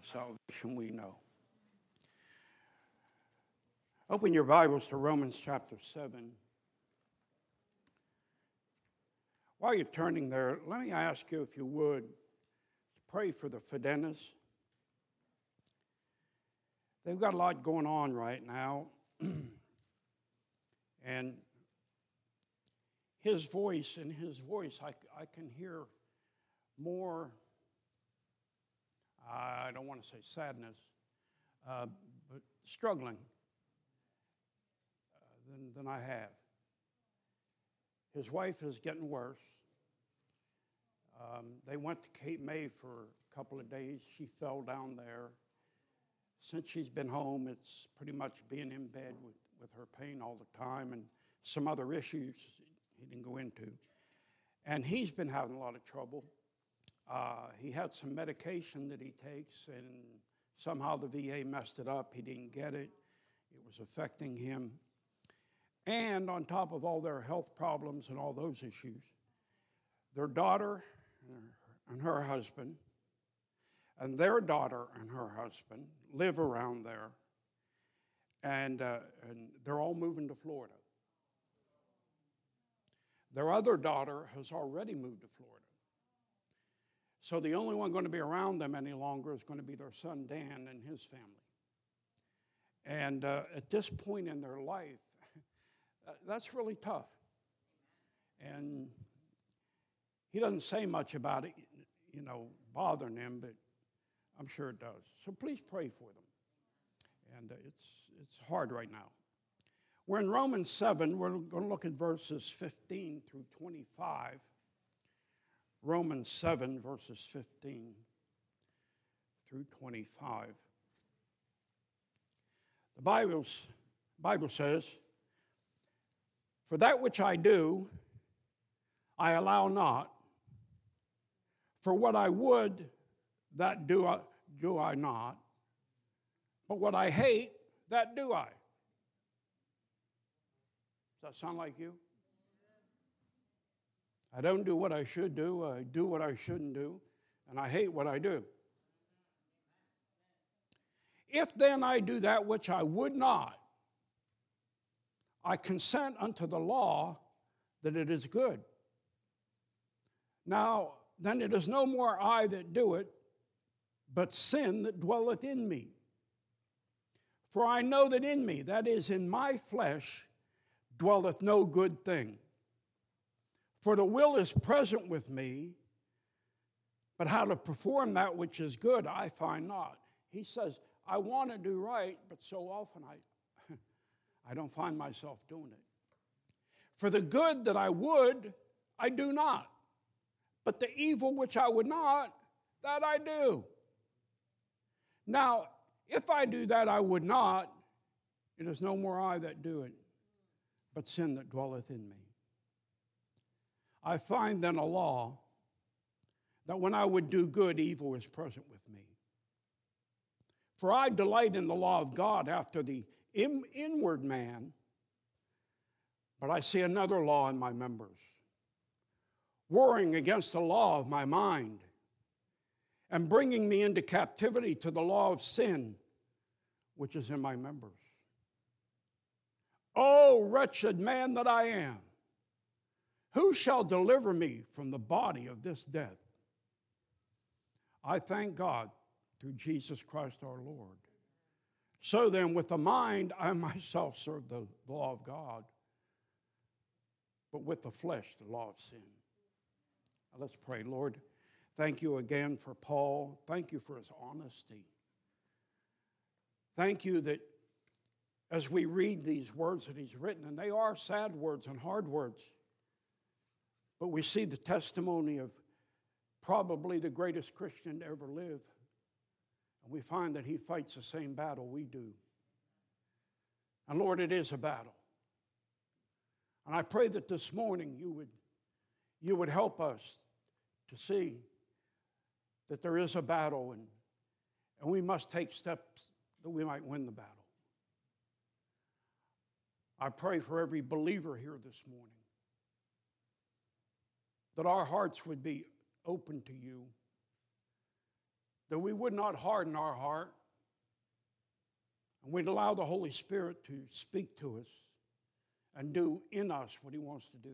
salvation we know. Open your Bibles to Romans chapter 7. While you're turning there, let me ask you, if you would, to pray for the Fidenas. They've got a lot going on right now. And his voice, I can hear more, I don't want to say sadness, but struggling than I have. His wife is getting worse. They went to Cape May for a couple of days. She fell down there. Since she's been home, it's pretty much being in bed with her pain all the time and some other issues he didn't go into. And he's been having a lot of trouble. He had some medication that he takes, and somehow the VA messed it up. He didn't get it. It was affecting him. And on top of all their health problems and all those issues, their daughter and her husband and their daughter and her husband live around there, and they're all moving to Florida. Their other daughter has already moved to Florida. So the only one going to be around them any longer is going to be their son Dan and his family. And at this point in their life, that's really tough. And he doesn't say much about it, bothering him, but I'm sure it does. So please pray for them. And it's hard right now. We're in Romans 7. We're going to look at verses 15 through 25. Romans 7, verses 15 through 25. The Bible says, "For that which I do, I allow not. For what I would, that do I not. But what I hate, that do I." Does that sound like you? I don't do what I should do. I do what I shouldn't do. And I hate what I do. "If then I do that which I would not, I consent unto the law that it is good. Now, then it is no more I that do it, but sin that dwelleth in me. For I know that in me, that is, in my flesh, dwelleth no good thing. For the will is present with me, but how to perform that which is good I find not." He says, I want to do right, but so often I don't find myself doing it. "For the good that I would, I do not. But the evil which I would not, that I do. Now, if I do that I would not, it is no more I that do it, but sin that dwelleth in me. I find then a law, that when I would do good, evil is present with me. For I delight in the law of God after the inward man, but I see another law in my members, warring against the law of my mind, and bringing me into captivity to the law of sin, which is in my members. O wretched man that I am, who shall deliver me from the body of this death? I thank God through Jesus Christ our Lord. So then, with the mind, I myself serve the law of God, but with the flesh, the law of sin." Now let's pray. Lord, thank you again for Paul. Thank you for his honesty. Thank you that as we read these words that he's written, and they are sad words and hard words, but we see the testimony of probably the greatest Christian to ever live. And we find that he fights the same battle we do. And Lord, it is a battle. And I pray that this morning you would help us to see that there is a battle, and we must take steps that we might win the battle. I pray for every believer here this morning, that our hearts would be open to you, that we would not harden our heart, and we'd allow the Holy Spirit to speak to us and do in us what He wants to do.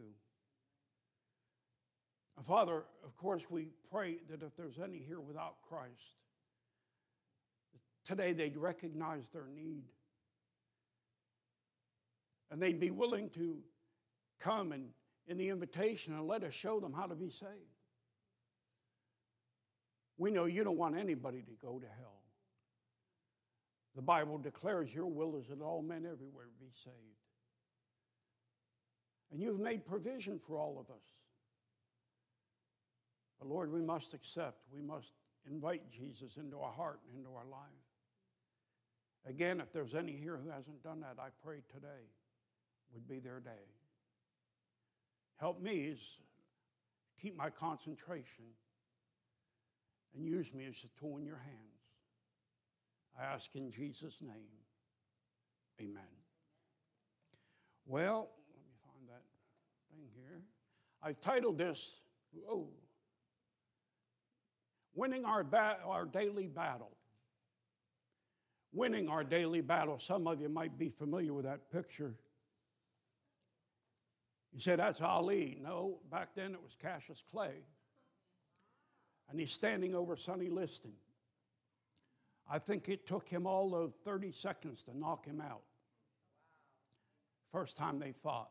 And Father, of course, we pray that if there's any here without Christ, today they'd recognize their need. And they'd be willing to come and in the invitation and let us show them how to be saved. We know you don't want anybody to go to hell. The Bible declares your will is that all men everywhere be saved. And you've made provision for all of us. But Lord, we must accept, we must invite Jesus into our heart and into our life. Again, if there's any here who hasn't done that, I pray today would be their day. Help me as keep my concentration and use me as a tool in your hands. I ask in Jesus' name, amen. Well, let me find that thing here. I've titled this, Winning Our Daily Battle. Winning our daily battle. Some of you might be familiar with that picture. You say, that's Ali. No, back then it was Cassius Clay. And he's standing over Sonny Liston. I think it took him all of 30 seconds to knock him out. First time they fought.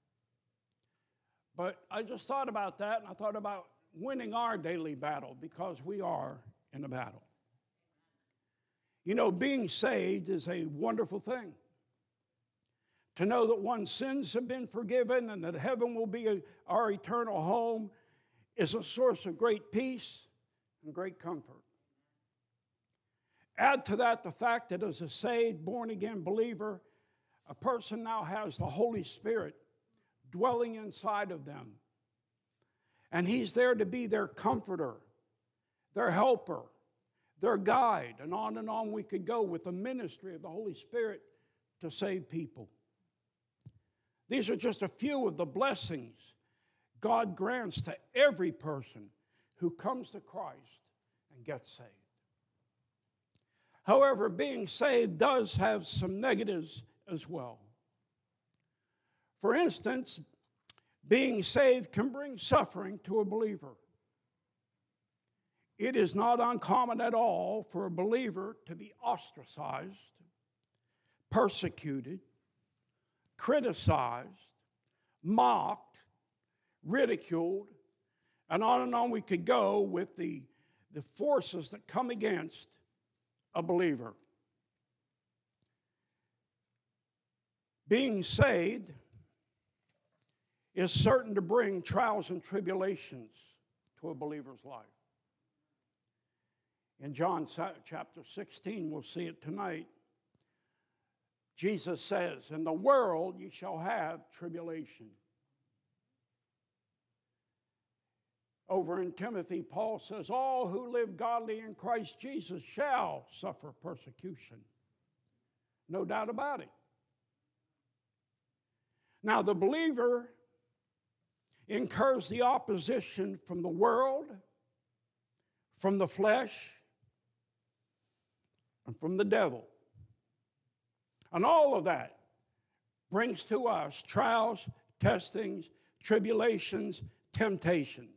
But I just thought about that, and I thought about winning our daily battle, because we are in a battle. You know, being saved is a wonderful thing. To know that one's sins have been forgiven and that heaven will be our eternal home is a source of great peace and great comfort. Add to that the fact that as a saved, born-again believer, a person now has the Holy Spirit dwelling inside of them. And He's there to be their comforter, their helper, their guide, and on we could go with the ministry of the Holy Spirit to save people. These are just a few of the blessings God grants to every person who comes to Christ and gets saved. However, being saved does have some negatives as well. For instance, being saved can bring suffering to a believer. It is not uncommon at all for a believer to be ostracized, persecuted, criticized, mocked, ridiculed, and on we could go with the forces that come against a believer. Being saved is certain to bring trials and tribulations to a believer's life. In John chapter 16, we'll see it tonight, Jesus says, in the world you shall have tribulation. Over in Timothy, Paul says, all who live godly in Christ Jesus shall suffer persecution. No doubt about it. Now, the believer incurs the opposition from the world, from the flesh, and from the devil. And all of that brings to us trials, testings, tribulations, temptations.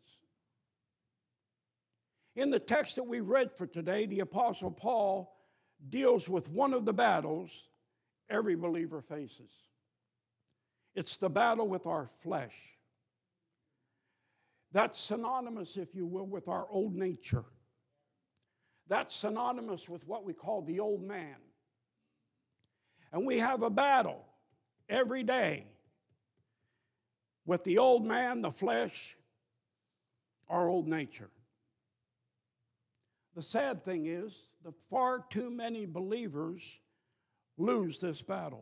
In the text that we read for today, the Apostle Paul deals with one of the battles every believer faces. It's the battle with our flesh. That's synonymous, if you will, with our old nature. That's synonymous with what we call the old man. And we have a battle every day with the old man, the flesh, our old nature. The sad thing is that far too many believers lose this battle.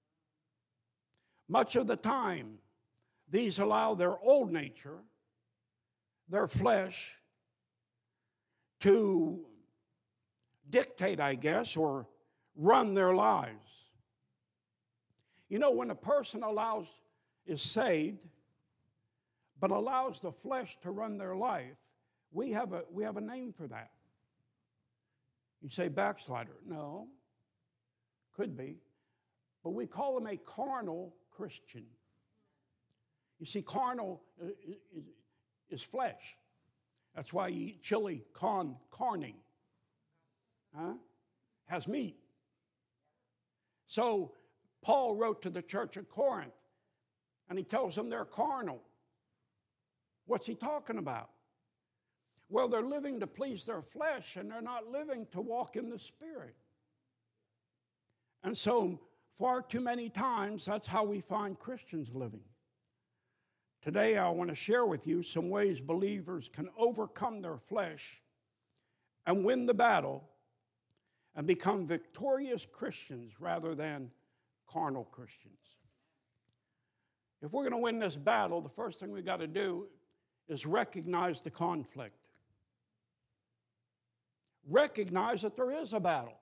Much of the time, these allow their old nature, their flesh, to dictate, I guess, or run their lives. You know, when a person is saved, but allows the flesh to run their life, we have a name for that. You say backslider. No, could be. But we call him a carnal Christian. You see, carnal is flesh. That's why you eat chili con carne. Has meat. So Paul wrote to the church at Corinth, and he tells them they're carnal. What's he talking about? Well, they're living to please their flesh, and they're not living to walk in the Spirit. And so, far too many times, that's how we find Christians living. Today, I want to share with you some ways believers can overcome their flesh and win the battle and become victorious Christians rather than carnal Christians. If we're going to win this battle, the first thing we've got to do is recognize the conflict. Recognize that there is a battle.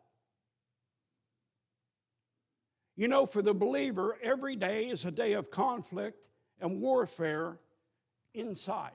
You know, for the believer, every day is a day of conflict and warfare inside.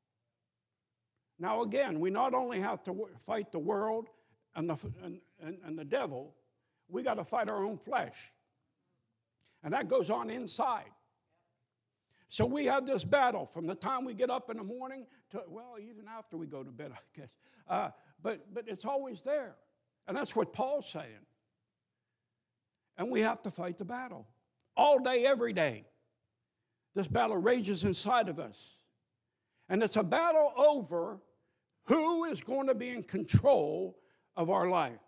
Now again, we not only have to fight the world and the devil, we got to fight our own flesh. And that goes on inside. So we have this battle from the time we get up in the morning to, well, even after we go to bed, I guess. But it's always there. And that's what Paul's saying. And we have to fight the battle. All day, every day. This battle rages inside of us. And it's a battle over who is going to be in control of our life.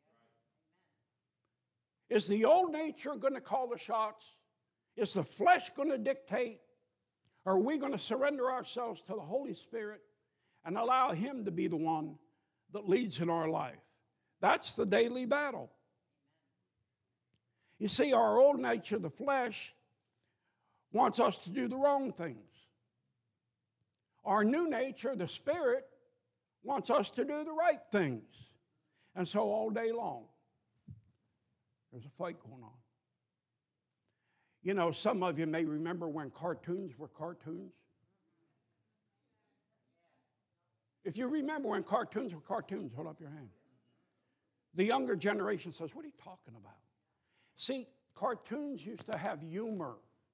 Is the old nature going to call the shots? Is the flesh going to dictate? Or are we going to surrender ourselves to the Holy Spirit and allow Him to be the one that leads in our life? That's the daily battle. You see, our old nature, the flesh, wants us to do the wrong things. Our new nature, the Spirit, wants us to do the right things. And so all day long, there's a fight going on. You know, some of you may remember when cartoons were cartoons. If you remember when cartoons were cartoons, hold up your hand. The younger generation says, what are you talking about? See, cartoons used to have humor.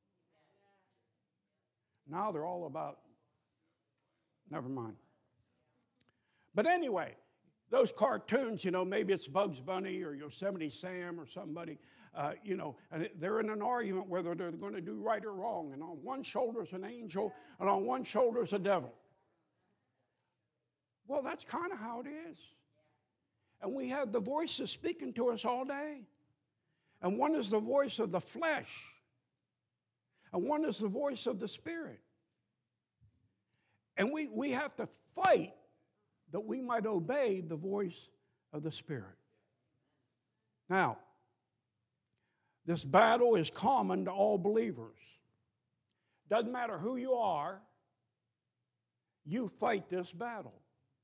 Now they're all about, never mind. But anyway, those cartoons, you know, maybe it's Bugs Bunny or Yosemite Sam or somebody, and they're in an argument whether they're going to do right or wrong. And on one shoulder is an angel, and on one shoulder is a devil. Well, that's kind of how it is. And we have the voices speaking to us all day. And one is the voice of the flesh, and one is the voice of the Spirit. And we have to fight that we might obey the voice of the Spirit. Now, this battle is common to all believers. Doesn't matter who you are, you fight this battle.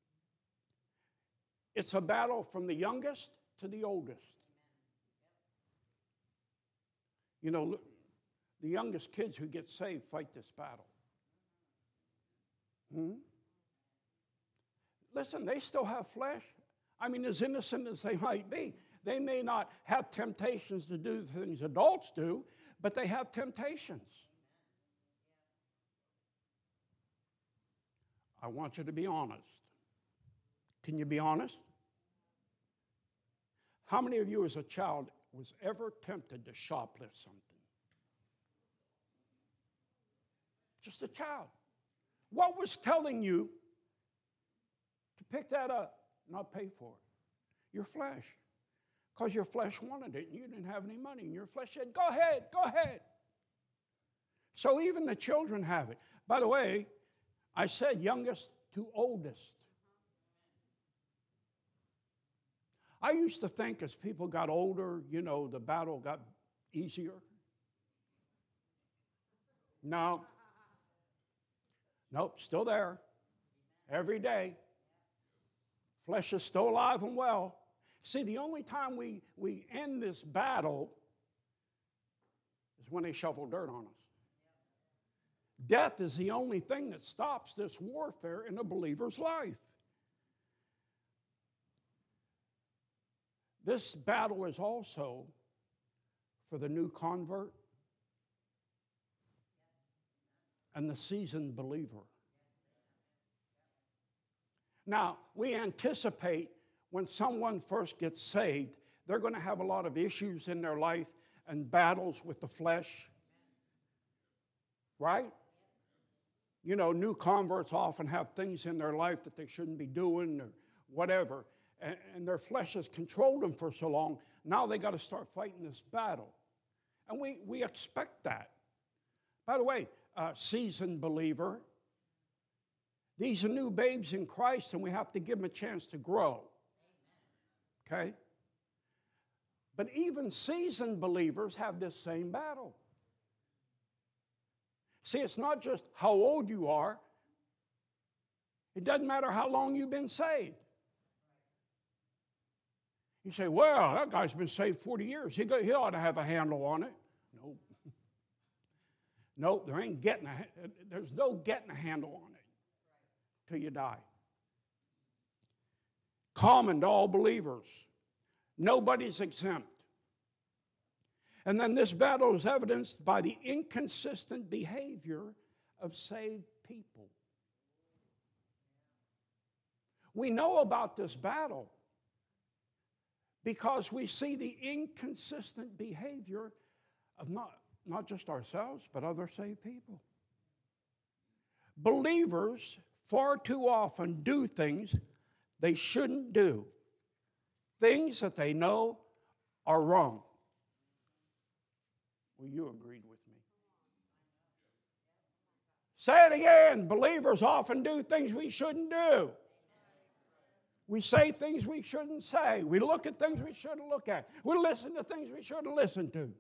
It's a battle from the youngest to the oldest. You know, the youngest kids who get saved fight this battle. Listen, they still have flesh. I mean, as innocent as they might be, they may not have temptations to do the things adults do, but they have temptations. I want you to be honest. Can you be honest? How many of you as a child was ever tempted to shoplift something? Just a child. What was telling you to pick that up, not pay for it? Your flesh. Because your flesh wanted it and you didn't have any money. And your flesh said, go ahead, go ahead. So even the children have it. By the way, I said youngest to oldest. I used to think as people got older, you know, the battle got easier. No. Nope, still there. Every day. Flesh is still alive and well. See, the only time we end this battle is when they shovel dirt on us. Death is the only thing that stops this warfare in a believer's life. This battle is also for the new convert and the seasoned believer. Now, we anticipate when someone first gets saved, they're going to have a lot of issues in their life and battles with the flesh. Right? You know, new converts often have things in their life that they shouldn't be doing or whatever. And their flesh has controlled them for so long. Now they got to start fighting this battle. And we expect that. By the way, seasoned believer, these are new babes in Christ, and we have to give them a chance to grow. Okay? But even seasoned believers have this same battle. See, it's not just how old you are. It doesn't matter how long you've been saved. You say, well, that guy's been saved 40 years. He ought to have a handle on it. Nope. Nope, there's no getting a handle on it till you die. Common to all believers. Nobody's exempt. And then this battle is evidenced by the inconsistent behavior of saved people. We know about this battle because we see the inconsistent behavior of not just ourselves, but other saved people. Believers far too often do things they shouldn't do, things that they know are wrong. Well, you agreed with me. Say it again. Believers often do things we shouldn't do. We say things we shouldn't say. We look at things we shouldn't look at. We listen to things we shouldn't listen to.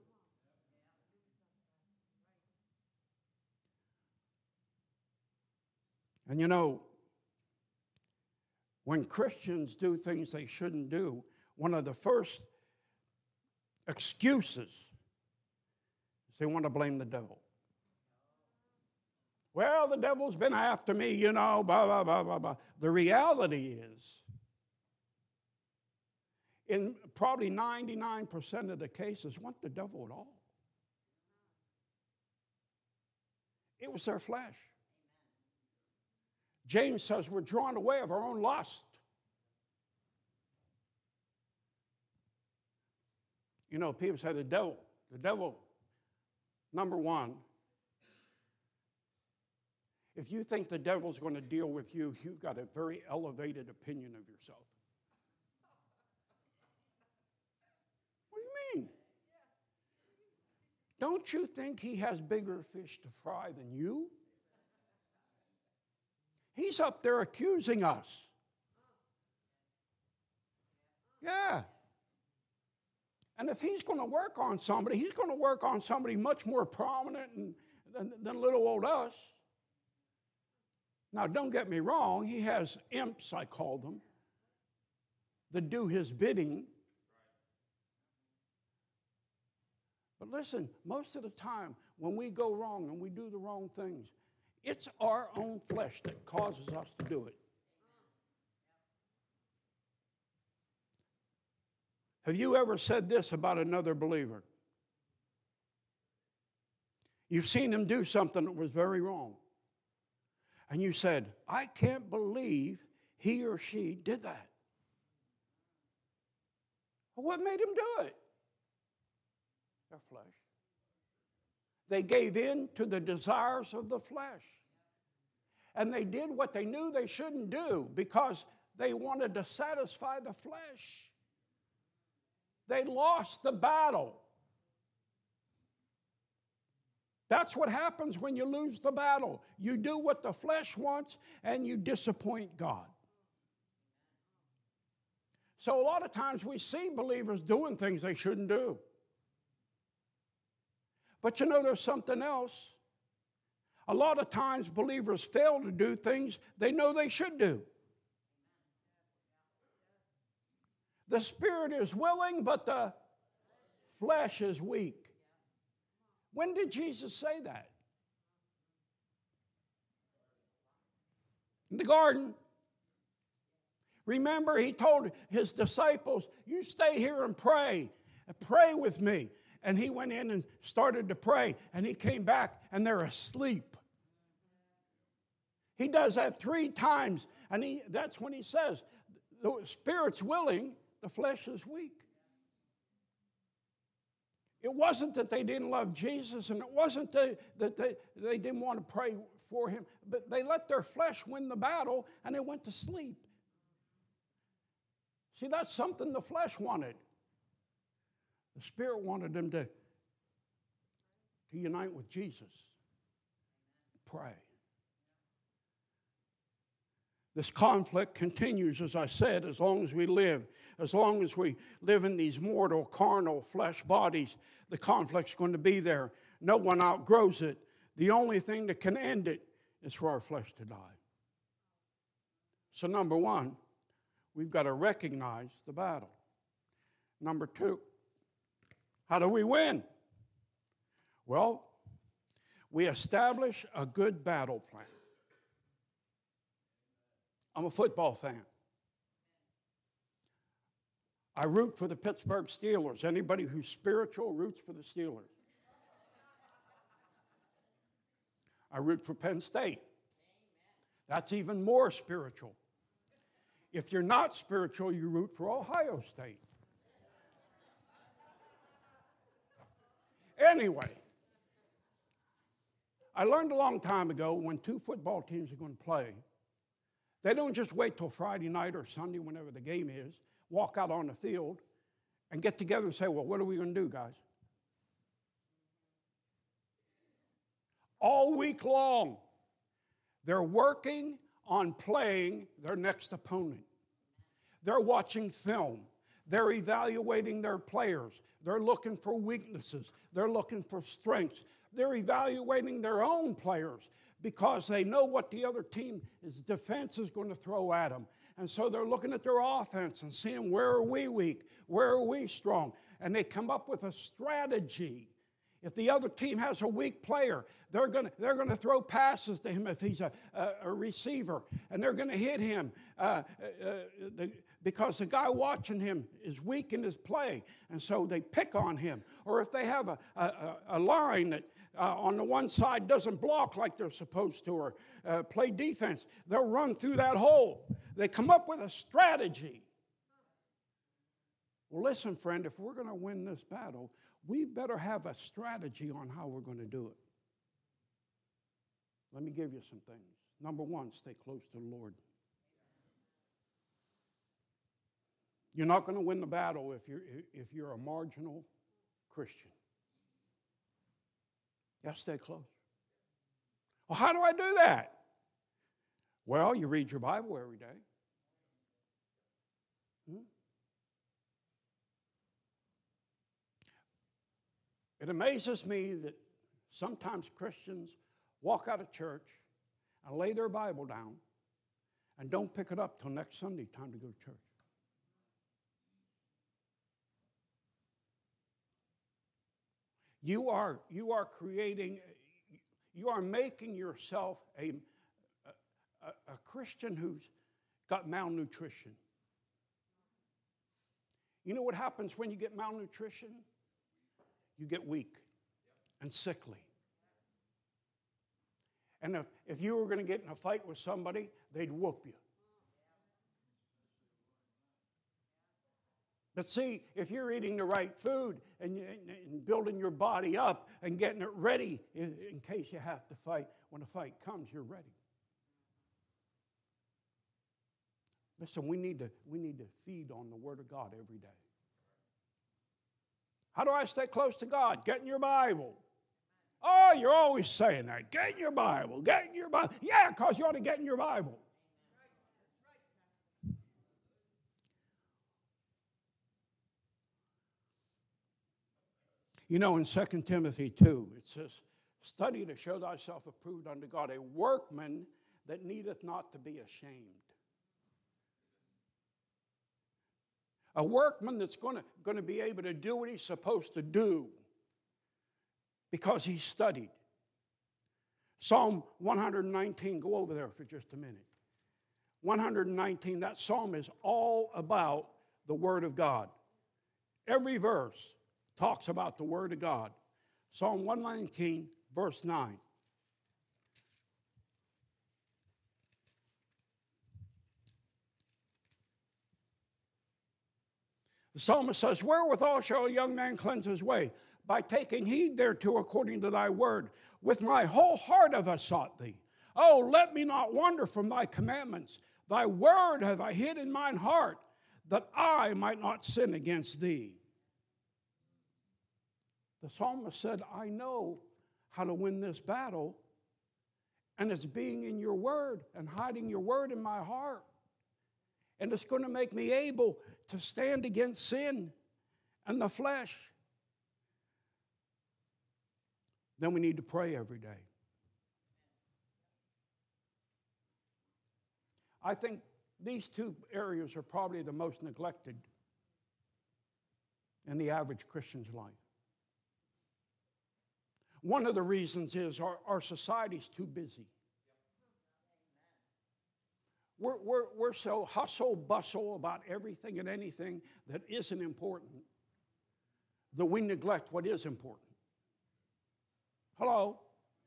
And you know, when Christians do things they shouldn't do, one of the first excuses is they want to blame the devil. Well, the devil's been after me, you know, blah, blah, blah, blah, blah. The reality is, in probably 99% of the cases, it wasn't the devil at all. It was their flesh. James says we're drawn away of our own lust. You know, people say the devil, number one, if you think the devil's going to deal with you, you've got a very elevated opinion of yourself. What do you mean? Don't you think he has bigger fish to fry than you? He's up there accusing us. Yeah. And if he's going to work on somebody, he's going to work on somebody much more prominent than little old us. Now, don't get me wrong. He has imps, I call them, that do his bidding. But listen, most of the time when we go wrong and we do the wrong things, it's our own flesh that causes us to do it. Have you ever said this about another believer? You've seen him do something that was very wrong. And you said, I can't believe he or she did that. Well, what made him do it? Their flesh. They gave in to the desires of the flesh. And they did what they knew they shouldn't do because they wanted to satisfy the flesh. They lost the battle. That's what happens when you lose the battle. You do what the flesh wants and you disappoint God. So a lot of times we see believers doing things they shouldn't do. But you know, there's something else. A lot of times believers fail to do things they know they should do. The spirit is willing, but the flesh is weak. When did Jesus say that? In the garden. Remember, he told his disciples, you stay here and pray. Pray with me. And he went in and started to pray. And he came back and they're asleep. He does that 3 times. And that's when he says, the spirit's willing, the flesh is weak. It wasn't that they didn't love Jesus, and it wasn't that they didn't want to pray for him, but they let their flesh win the battle, and they went to sleep. See, that's something the flesh wanted. The Spirit wanted them to unite with Jesus. Pray. This conflict continues, as I said, as long as we live. As long as we live in these mortal, carnal, flesh bodies, the conflict's going to be there. No one outgrows it. The only thing that can end it is for our flesh to die. So number 1, we've got to recognize the battle. Number 2, how do we win? Well, we establish a good battle plan. I'm a football fan. I root for the Pittsburgh Steelers. Anybody who's spiritual roots for the Steelers. I root for Penn State. That's even more spiritual. If you're not spiritual, you root for Ohio State. Anyway, I learned a long time ago when 2 football teams are going to play, they don't just wait till Friday night or Sunday, whenever the game is, walk out on the field and get together and say, well, what are we going to do, guys? All week long, they're working on playing their next opponent. They're watching film. They're evaluating their players. They're looking for weaknesses. They're looking for strengths. They're evaluating their own players because they know what the other team's defense is going to throw at them. And so they're looking at their offense and seeing where are we weak, where are we strong. And they come up with a strategy. If the other team has a weak player, they're going to throw passes to him if he's a receiver, and they're going to hit him because the guy watching him is weak in his play, and so they pick on him. Or if they have a line that on the one side doesn't block like they're supposed to or play defense, they'll run through that hole. They come up with a strategy. Well, listen, friend, if we're going to win this battle, we better have a strategy on how we're going to do it. Let me give you some things. Number 1, stay close to the Lord. You're not going to win the battle if you're a marginal Christian. You have to stay close. Well, how do I do that? Well, you read your Bible every day. It amazes me that sometimes Christians walk out of church and lay their Bible down and don't pick it up till next Sunday, time to go to church. You are making yourself a Christian who's got malnutrition. You know what happens when you get malnutrition? You get weak and sickly. And if you were going to get in a fight with somebody, they'd whoop you. But see, if you're eating the right food and building your body up and getting it ready in case you have to fight, when a fight comes, you're ready. Listen, we need to feed on the Word of God every day. How do I stay close to God? Get in your Bible. Oh, you're always saying that. Get in your Bible. Get in your Bible. Yeah, because you ought to get in your Bible. You know, in 2 Timothy 2, it says, study to show thyself approved unto God, a workman that needeth not to be ashamed. A workman that's going to be able to do what he's supposed to do because he studied. Psalm 119, go over there for just a minute. 119, that psalm is all about the Word of God. Every verse talks about the Word of God. Psalm 119, verse 9. The psalmist says, wherewithal shall a young man cleanse his way? By taking heed thereto according to thy word. With my whole heart have I sought thee. Oh, let me not wander from thy commandments. Thy word have I hid in mine heart, that I might not sin against thee. The psalmist said, I know how to win this battle, and it's being in your word and hiding your word in my heart. And it's going to make me able to stand against sin and the flesh. Then we need to pray every day. I think these two areas are probably the most neglected in the average Christian's life. One of the reasons is our society's too busy. We're so hustle bustle about everything and anything that isn't important that we neglect what is important. Hello?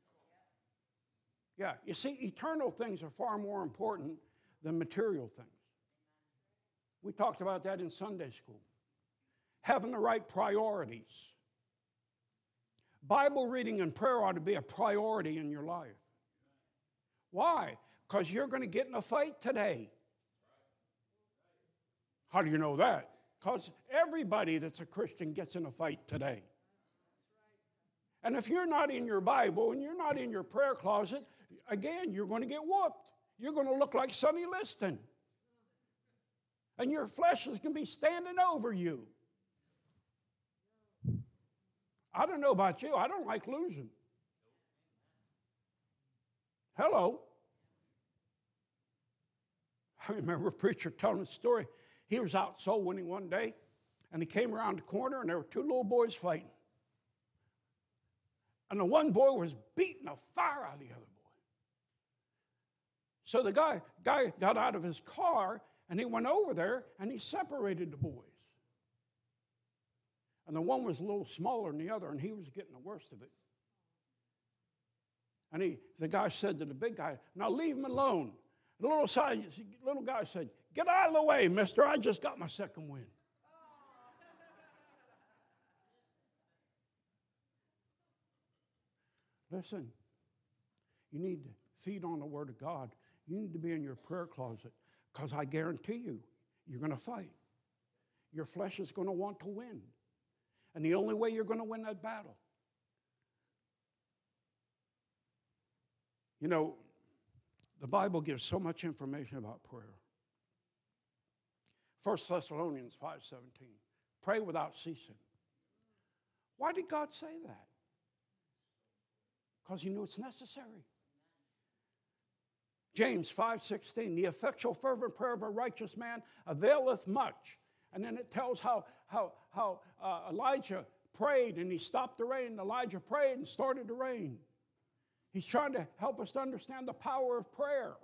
Yeah, you see, eternal things are far more important than material things. We talked about that in Sunday school. Having the right priorities. Bible reading and prayer ought to be a priority in your life. Why? Because you're going to get in a fight today. How do you know that? Because everybody that's a Christian gets in a fight today. And if you're not in your Bible and you're not in your prayer closet, again, you're going to get whooped. You're going to look like Sonny Liston. And your flesh is going to be standing over you. I don't know about you. I don't like losing. Hello. I remember a preacher telling a story. He was out soul winning one day, and he came around the corner, and there were two little boys fighting. And the one boy was beating the fire out of the other boy. So the guy got out of his car, and he went over there, and he separated the boys. And the one was a little smaller than the other, and he was getting the worst of it. And the guy said to the big guy, now leave him alone. The little guy said, get out of the way, mister. I just got my second win. Listen, you need to feed on the Word of God. You need to be in your prayer closet, because I guarantee you, you're going to fight. Your flesh is going to want to win. And the only way you're going to win that battle. You know, the Bible gives so much information about prayer. 1 Thessalonians 5:17. Pray without ceasing. Why did God say that? Because he knew it's necessary. James 5:16. The effectual fervent prayer of a righteous man availeth much. And then it tells how Elijah prayed and he stopped the rain. Elijah prayed and started to rain. He's trying to help us to understand the power of prayer.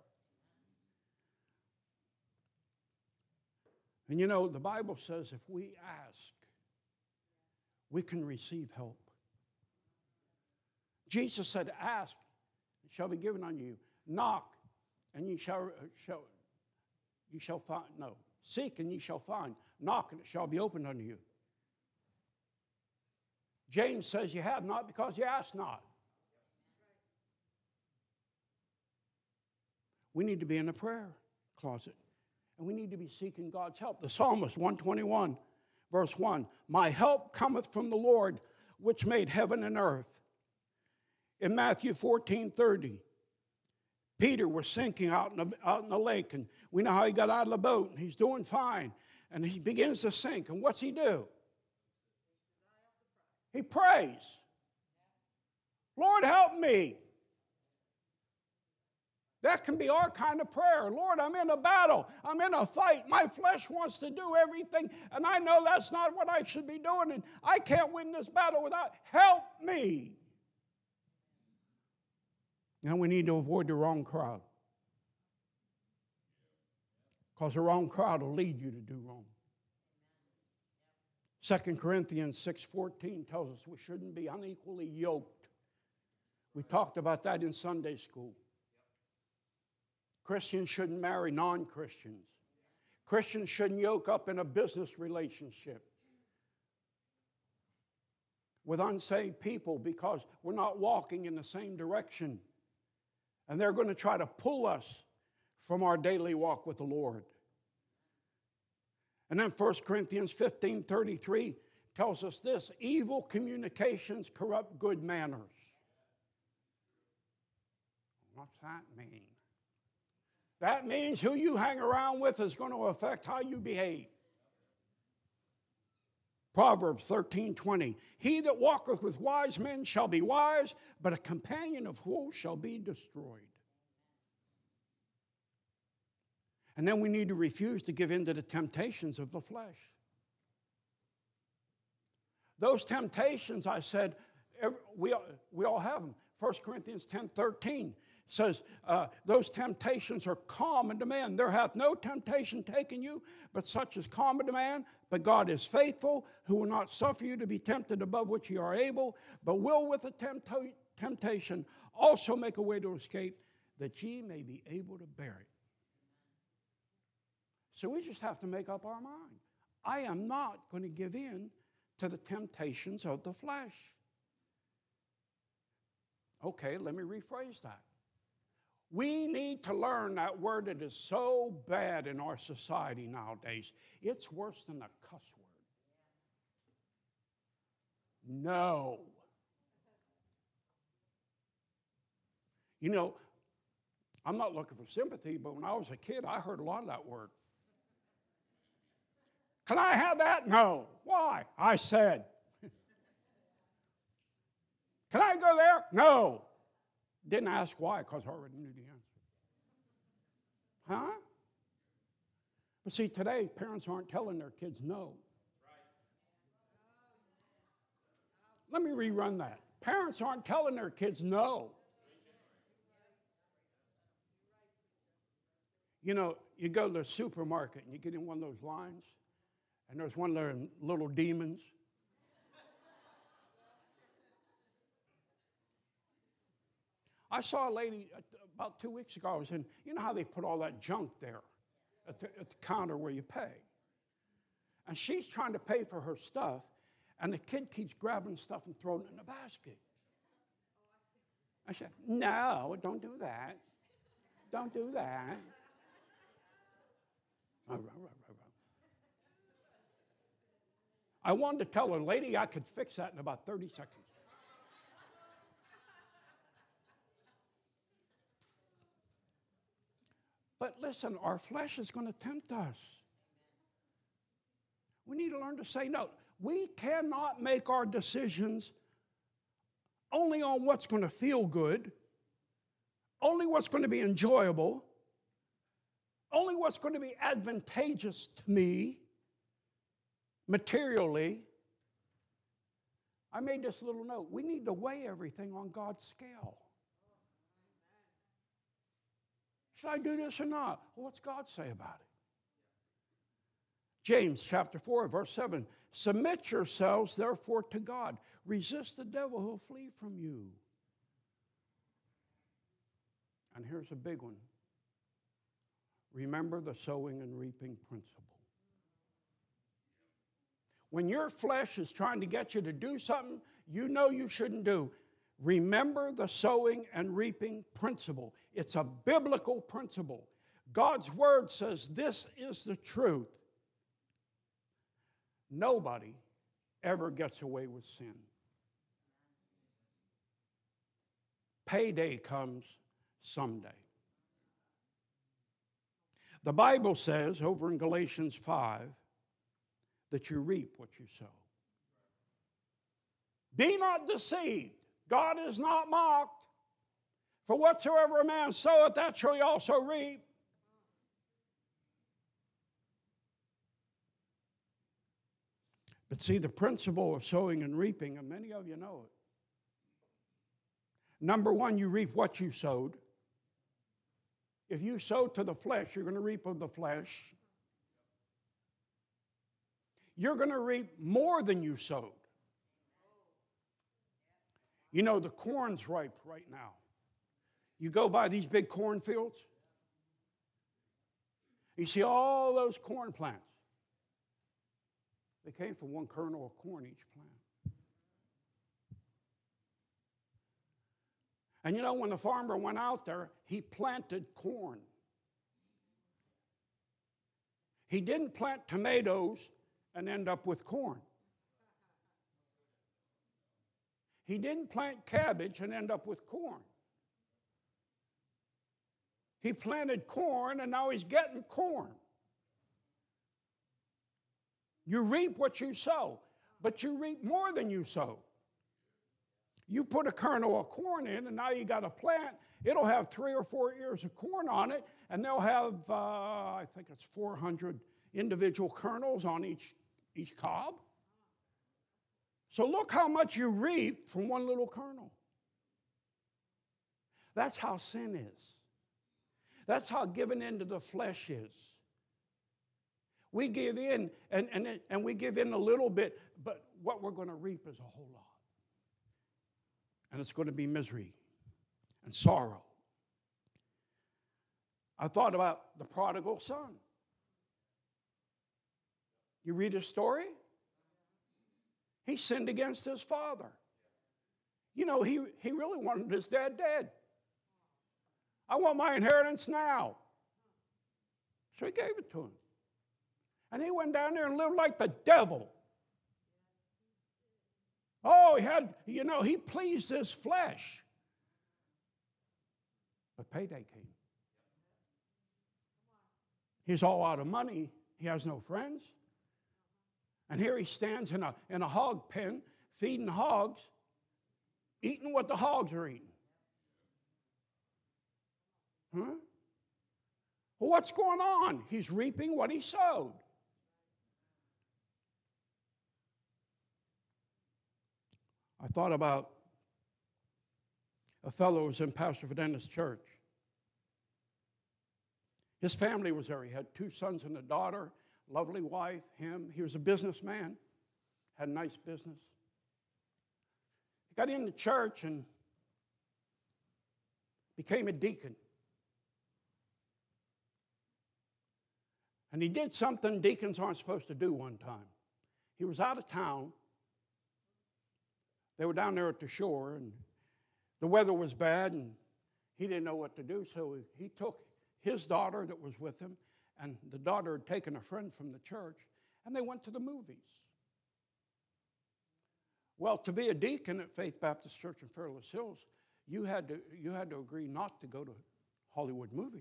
And you know, the Bible says if we ask, we can receive help. Jesus said, ask, it shall be given unto you. Knock, and ye shall find. No, seek, and ye shall find. Knock, and it shall be opened unto you. James says you have not because you ask not. We need to be in the prayer closet, and we need to be seeking God's help. The psalmist, 121, verse 1, my help cometh from the Lord, which made heaven and earth. In Matthew 14:30, Peter was sinking out in the lake, and we know how he got out of the boat, and he's doing fine, and he begins to sink, and what's he do? He prays. Lord, help me. That can be our kind of prayer. Lord, I'm in a battle. I'm in a fight. My flesh wants to do everything, and I know that's not what I should be doing, and I can't win this battle without help me. Now we need to avoid the wrong crowd. because the wrong crowd will lead you to do wrong. 2 Corinthians 6:14 tells us we shouldn't be unequally yoked. We talked about that in Sunday school. Christians shouldn't marry non-Christians. Christians shouldn't yoke up in a business relationship with unsaved people because we're not walking in the same direction. And they're going to try to pull us from our daily walk with the Lord. And then 1 Corinthians 15:33 tells us this: evil communications corrupt good manners. What's that mean? That means who you hang around with is going to affect how you behave. Proverbs 13:20, he that walketh with wise men shall be wise, but a companion of fools shall be destroyed. And then we need to refuse to give in to the temptations of the flesh. Those temptations, I said, we all have them. 1 Corinthians 10:13 says, those temptations are common to men. There hath no temptation taken you, but such is common to man. But God is faithful, who will not suffer you to be tempted above which you are able, but will with the temptation also make a way to escape, that ye may be able to bear it. So we just have to make up our mind. I am not going to give in to the temptations of the flesh. Okay, let me rephrase that. We need to learn that word that is so bad in our society nowadays. It's worse than a cuss word. No. You know, I'm not looking for sympathy, but when I was a kid, I heard a lot of that word. Can I have that? No. Why? I said. Can I go there? No. Didn't ask why, because I already knew the answer. Huh? But see, today, parents aren't telling their kids no. Let me rerun that. Parents aren't telling their kids no. You know, you go to the supermarket and you get in one of those lines, and there's one of their little demons. I saw a lady about 2 weeks ago. I was in, you know how they put all that junk there at the counter where you pay? And she's trying to pay for her stuff, and the kid keeps grabbing stuff and throwing it in the basket. I said, no, don't do that. Don't do that. I wanted to tell her, lady, I could fix that in about 30 seconds. But listen, our flesh is going to tempt us. We need to learn to say no. We cannot make our decisions only on what's going to feel good, only what's going to be enjoyable, only what's going to be advantageous to me materially. I made this little note. We need to weigh everything on God's scale. Should I do this or not? Well, what's God say about it? James chapter 4, verse 7. Submit yourselves, therefore, to God. Resist the devil, he'll flee from you. And here's a big one. Remember the sowing and reaping principle. When your flesh is trying to get you to do something you know you shouldn't do, remember the sowing and reaping principle. It's a biblical principle. God's word says this is the truth. Nobody ever gets away with sin. Payday comes someday. The Bible says over in Galatians 5 that you reap what you sow. Be not deceived. God is not mocked. For whatsoever a man soweth, that shall he also reap. But see, the principle of sowing and reaping, and many of you know it. Number one, you reap what you sowed. If you sow to the flesh, you're going to reap of the flesh. You're going to reap more than you sowed. You know, the corn's ripe right now. You go by these big cornfields, you see all those corn plants. They came from one kernel of corn each plant. And you know, when the farmer went out there, he planted corn. He didn't plant tomatoes and end up with corn. He didn't plant cabbage and end up with corn. He planted corn and now he's getting corn. You reap what you sow, but you reap more than you sow. You put a kernel of corn in and now you got a plant. It'll have 3 or 4 ears of corn on it, and they'll have, I think it's 400 individual kernels on each cob. So look how much you reap from one little kernel. That's how sin is. That's how giving in to the flesh is. We give in, and we give in a little bit, but what we're going to reap is a whole lot. And it's going to be misery and sorrow. I thought about the prodigal son. You read his story? He sinned against his father. You know, he really wanted his dad dead. I want my inheritance now. So he gave it to him. And he went down there and lived like the devil. Oh, he pleased his flesh. But payday came. He's all out of money. He has no friends. And here he stands in a hog pen, feeding hogs, eating what the hogs are eating. Huh? Well, what's going on? He's reaping what he sowed. I thought about a fellow who was in Pastor Fidena's church. His family was there. He had 2 sons and a daughter, lovely wife, him. He was a businessman, had a nice business. He got into church and became a deacon. And he did something deacons aren't supposed to do one time. He was out of town. They were down there at the shore, and the weather was bad, and he didn't know what to do, so he took his daughter that was with him, and the daughter had taken a friend from the church, and they went to the movies. Well, to be a deacon at Faith Baptist Church in Fairless Hills, you had to agree not to go to Hollywood movies.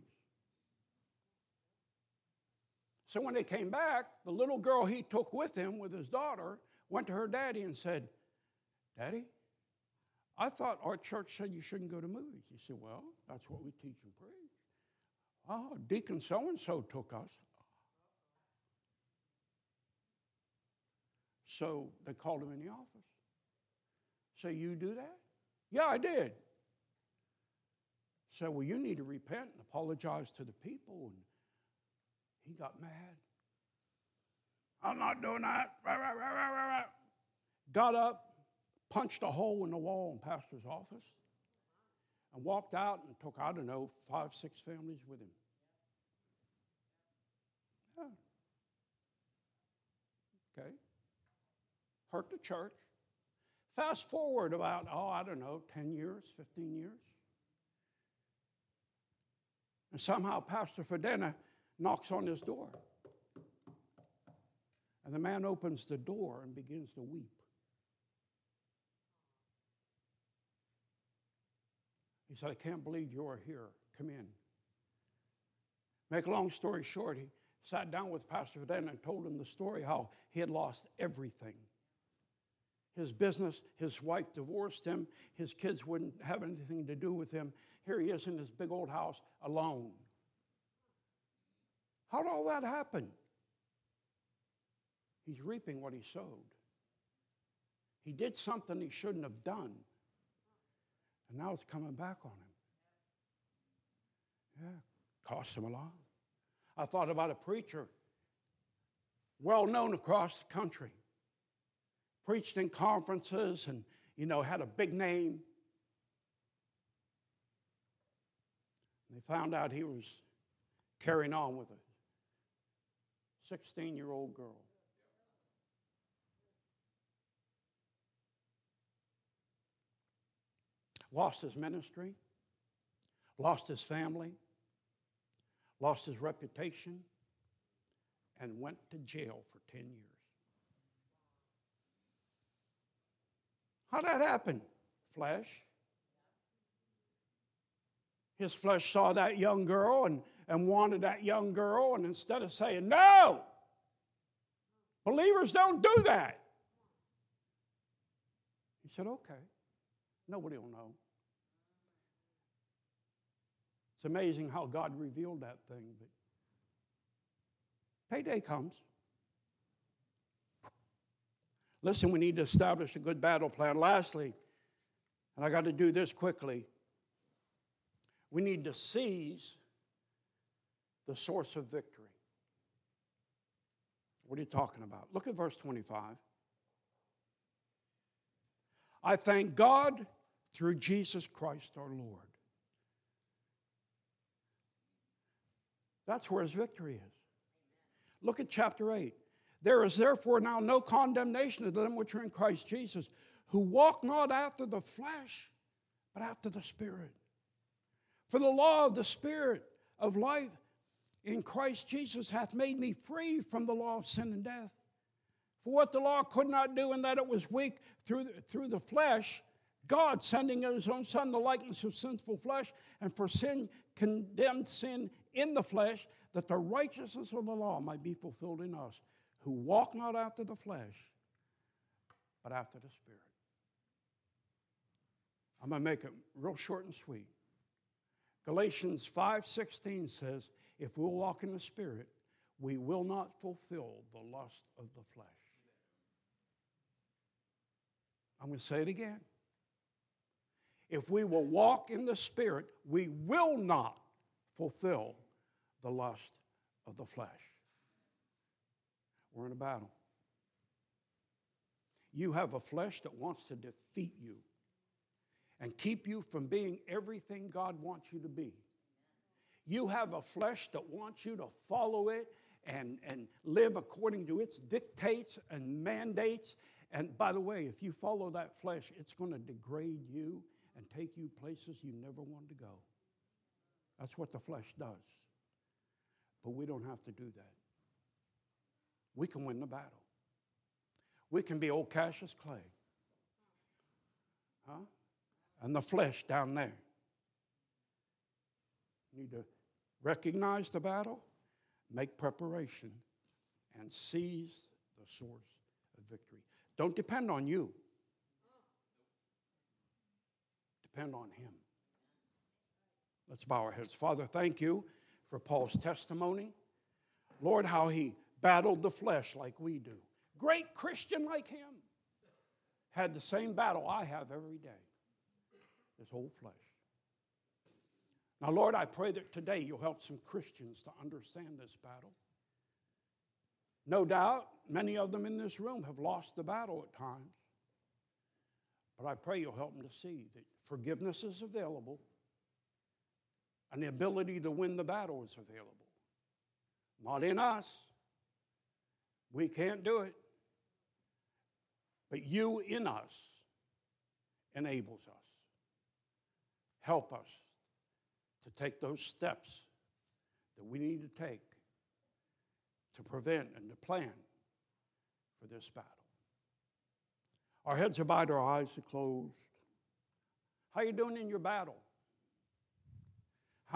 So when they came back, the little girl he took with him with his daughter went to her daddy and said, "Daddy, I thought our church said you shouldn't go to movies." He said, "Well, that's what we teach and preach." "Oh, Deacon so-and-so took us." So they called him in the office. "So you do that?" "Yeah, I did." So, "Well, you need to repent and apologize to the people." And he got mad. "I'm not doing that." Got up, punched a hole in the wall in pastor's office, and walked out and took, 5, 6 families with him. Yeah. Okay. Hurt the church. Fast forward about, 10 years, 15 years. And somehow Pastor Fidena knocks on his door. And the man opens the door and begins to weep. He said, "I can't believe you are here. Come in." Make a long story short, he sat down with Pastor Fidena and told him the story how he had lost everything. His business, his wife divorced him, his kids wouldn't have anything to do with him. Here he is in his big old house alone. How did all that happen? He's reaping what he sowed. He did something he shouldn't have done. And now it's coming back on him. Yeah. Cost him a lot. I thought about a preacher, well known across the country, preached in conferences and, had a big name. They found out he was carrying on with a 16-year-old girl. Lost his ministry, lost his family, lost his reputation, and went to jail for 10 years. How'd that happen? Flesh. His flesh saw that young girl and wanted that young girl, and instead of saying, no, believers don't do that, he said, okay, nobody will know. It's amazing how God revealed that thing, but payday comes. Listen, we need to establish a good battle plan. Lastly, and I got to do this quickly, we need to seize the source of victory. What are you talking about? Look at verse 25. I thank God through Jesus Christ our Lord. That's where his victory is. Look at chapter 8. There is therefore now no condemnation to them which are in Christ Jesus, who walk not after the flesh, but after the Spirit. For the law of the Spirit of life in Christ Jesus hath made me free from the law of sin and death. For what the law could not do, in that it was weak through the flesh, God sending his own Son, the likeness of sinful flesh, and for sin condemned sin in the flesh, that the righteousness of the law might be fulfilled in us, who walk not after the flesh, but after the Spirit. I'm going to make it real short and sweet. Galatians 5:16 says, if we'll walk in the Spirit, we will not fulfill the lust of the flesh. I'm going to say it again. If we will walk in the Spirit, we will not fulfill the lust of the flesh. We're in a battle. You have a flesh that wants to defeat you and keep you from being everything God wants you to be. You have a flesh that wants you to follow it and live according to its dictates and mandates. And by the way, if you follow that flesh, it's going to degrade you and take you places you never wanted to go. That's what the flesh does. But we don't have to do that. We can win the battle. We can be old Cassius Clay. Huh? And the flesh down there. You need to recognize the battle, make preparation, and seize the source of victory. Don't depend on you. Depend on him. Let's bow our heads. Father, thank you for Paul's testimony. Lord, how he battled the flesh like we do. Great Christian like him had the same battle I have every day. This whole flesh. Now, Lord, I pray that today you'll help some Christians to understand this battle. No doubt, many of them in this room have lost the battle at times. But I pray you'll help them to see that forgiveness is available and the ability to win the battle is available. Not in us. We can't do it. But you in us enables us. Help us to take those steps that we need to take to prevent and to plan for this battle. Our heads are bowed, our eyes are closed. How are you doing in your battle?